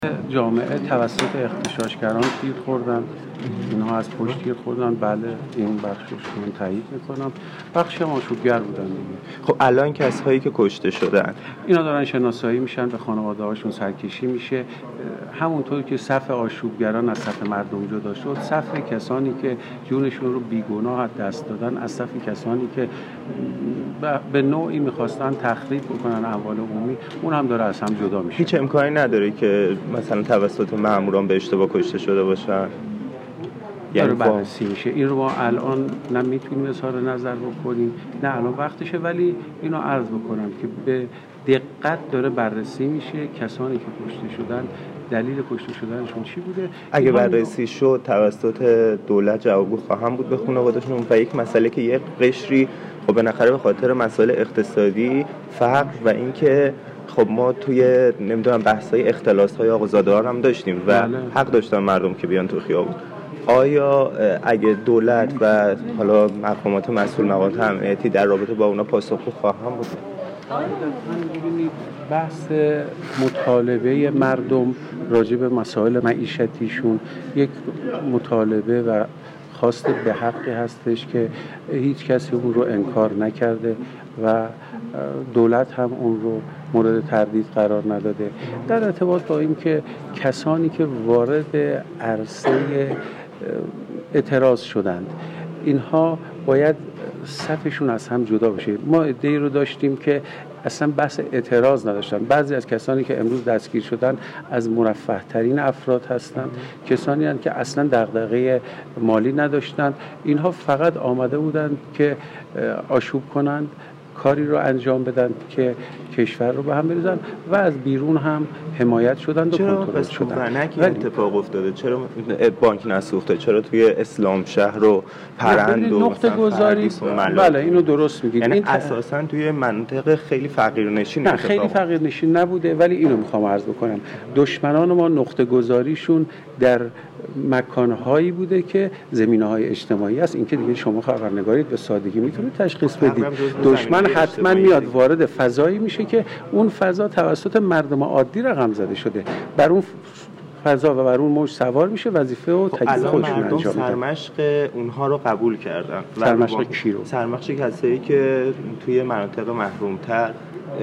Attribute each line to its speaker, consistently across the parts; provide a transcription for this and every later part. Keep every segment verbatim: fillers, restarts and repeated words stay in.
Speaker 1: جامعه توسط اغتشاشگران گیر خوردن. اینها از پشت گیر خوردن. بله، این بخششون تایید میکنم. بخش هم آشوبگر بودن دیگه.
Speaker 2: خب الان کسایی که کشته شدن
Speaker 1: اینا دارن شناسایی میشن، به خانواده هاشون سرکشی میشه. همونطور که صف آشوبگران از صف مردم جدا شد، صف کسانی که جونشون رو بیگناه از دست دادن از صف کسانی که به نوعی میخواستن تخریب بکنن اموال عمومی، اون هم داره از هم جدا میشه.
Speaker 2: هیچ امکانی نداره که مثلا توسط ماموران به اشتباه کشته شده باشن؟
Speaker 1: یعنی بررسی میشه. این رو ما الان نه میتونیم اظهار نظر بکنیم نه الان وقتشه، ولی اینو عرض بکنم که به دقت داره بررسی میشه کسانی که کشته شدن، دلیل کشته شدنشون چی بوده.
Speaker 2: اگه بررسی شد توسط دولت جوابگو خواهم بود به خانواده‌شون. و یک مسئله که یک قشری خب بالاخره به خاطر مسائل اقتصادی، فقر و اینکه خب ما توی نمیدونم بحث‌های اختلاس‌های آقازاده‌ها هم داشتیم و
Speaker 1: بله.
Speaker 2: حق داشتن مردم که بیان تو خیابون. آیا اگه دولت و حالا مقامات مسئول مقامات امنیتی در رابطه با اونا پاسخگو خواهم بود؟
Speaker 1: ببینید، بحث مطالبه مردم راجع به مسائل معیشتیشون یک مطالبه و خواست به حقی هستش که هیچ کسی اون رو انکار نکرده و دولت هم اون رو مورد تردید قرار نداده. در ارتباط با این که کسانی که وارد عرصه اعتراض شدند، اینها باید صفشون از هم جدا بشه. ما عده‌ای رو داشتیم که اصلا بحث اعتراض نداشتن. بعضی از کسانی که امروز دستگیر شدن از مرفه ترین افراد هستند، کسانی هستند که اصلا دغدغه مالی نداشتند. اینها فقط آمده بودند که آشوب کنند، کاری رو انجام بدن که کشور رو به هم بریزن و از بیرون هم حمایت شدن و کنترل شدن.
Speaker 2: چرا که اتفاق افتاده؟ چرا بانک نسوخته؟ چرا توی اسلام شهر و پرند و
Speaker 1: نقطه گذاری؟ بله، اینو درست میگید.
Speaker 2: یعنی
Speaker 1: این
Speaker 2: اساساً توی منطقه خیلی فقیرنشین
Speaker 1: نه خیلی فقیرنشین نبوده، ولی اینو میخوام عرض بکنم. دشمنان ما نقطه گذاریشون در مکانهایی بوده که زمینه‌های اجتماعی است. این که دیگه شما خبرنگارید به سادگی میتونید تشخیص بدید. دشمن حتما میاد وارد فضایی میشه که اون فضا توسط مردم عادی رقم زده شده، بر اون فضا و بر اون موج سوار میشه، وظیفه و تکلیف خودشون انجام میدن.
Speaker 2: سرمشق اونها رو قبول کردن.
Speaker 1: سرمشق کی رو؟
Speaker 2: سرمشق کسایی که توی مناطق محروم‌تر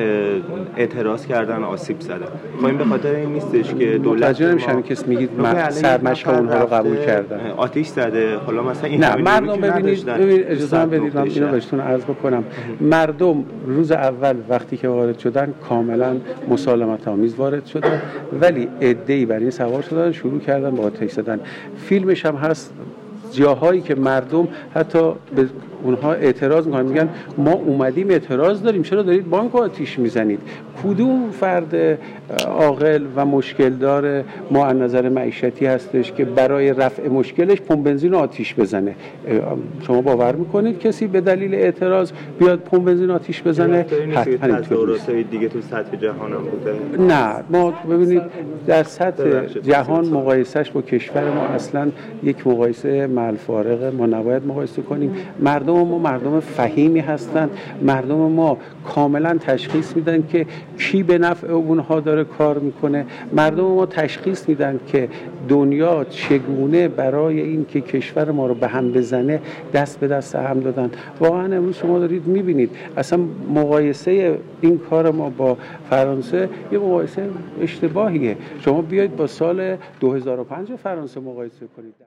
Speaker 2: اعتراض کردن، آسیب زدن. خب این به خاطر این نیستش که دولت
Speaker 1: متوجه نمیشم کسی میگید سرمشق اونها رو قبول کردن،
Speaker 2: آتش زده. حالا مثلا این
Speaker 1: نه مردم ببینید ببینید اجازه بدید من اینو بهتون عرض بکنم. مردم روز اول وقتی که وارد شدن کاملا مسالمت آمیز وارد شدن، ولی عده‌ای بر این سوار شدن، شروع کردن با آتش زدن. فیلمش هم هست، جاهایی که مردم حتی به اونها اعتراض میکنن، میگن ما اومدیم اعتراض داریم، چرا دارید بانک رو آتیش میزنید؟ کدوم فرد عاقل و مشکل دار ما از نظر معیشتی هستش که برای رفع مشکلش پمپ بنزین رو آتیش بزنه؟ شما باور میکنید کسی به دلیل اعتراض بیاد پمپ بنزین آتیش بزنه؟
Speaker 2: حتما تظاهرات‌های دیگه تو سطح جهان هم بوده.
Speaker 1: نه، ما ببینید در سطح جهان مقایسهش با کشور ما اصلا یک مقایسه ملفارقه. ما نباید مقایسه کنیم. مردم ما مردم فهیمی هستند. مردم ما کاملا تشخیص میدن که کی به نفع اونها داره کار میکنه. مردم ما تشخیص میدن که دنیا چگونه برای این که کشور ما رو به هم بزنه دست به دست هم دادن. واقعا امروز شما دارید میبینید اصلا مقایسه این کار ما با فرانسه یه مقایسه اشتباهیه. شما بیایید با سال دو هزار و پنج فرانسه مقایسه کنید.